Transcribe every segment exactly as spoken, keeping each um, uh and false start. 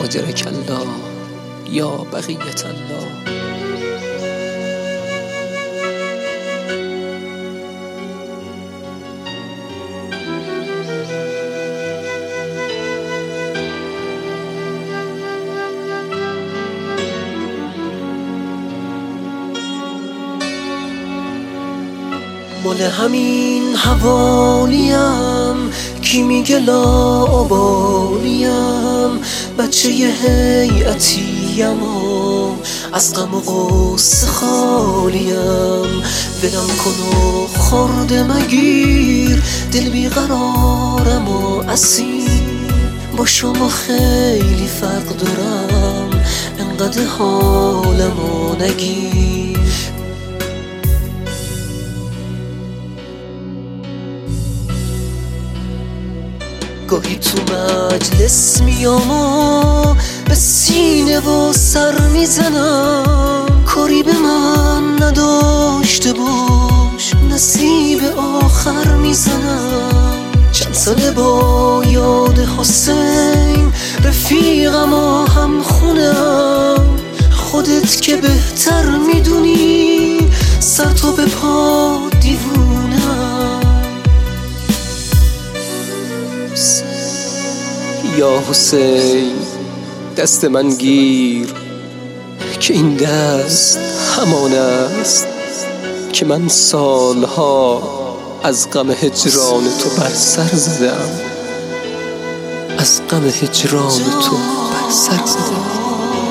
اجرک الله یا بقیت الله. مال همین حوالیم کی میگه لاابالیم، بچه ی هیئتیم و از غم و غصه خالیم. ولم کن و خورده مگیر، دل بیقرارم و اسیر، با شما خیلی فرق دارم، انقدر حالم و نگیر. گاهی تو مجلس میام و به سینه و سر میزنم، کاری به من نداشته باش نصیب آخر میزنم. چند ساله با یاد حسین رفیقم و هم خونم، خودت که بهتر میدونی سر تا به پا دیوونم. یا حسین دست من گیر که این دست همان است که من سالها از غم هجران تو بر سر زدم، از غم هجران تو بر سر زدم.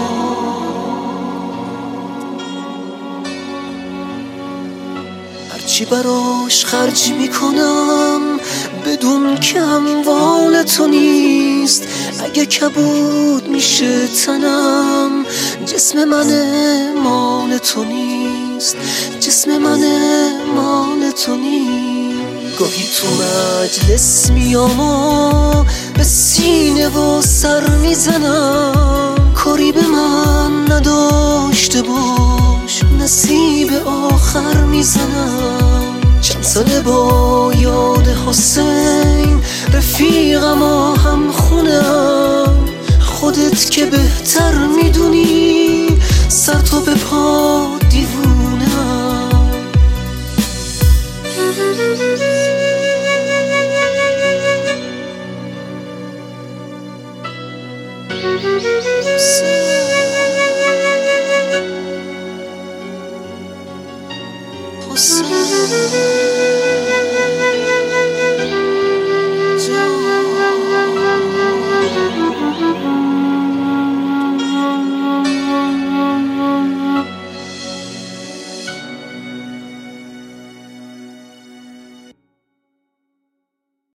هرچی براش خرج میکنم بدون که اموال تو نیست، اگه کبود میشه تنم جسم من مال تو نیست، جسم من مال تو نیست. گاهی تو مجلس میام و به سینه و سر میزنم، کاری به من نداشته باش نصیب آخر میزنم. چند ساله با یاد حسین رفیقم و هم خونم، خودت که بهتر میدونی سر تا به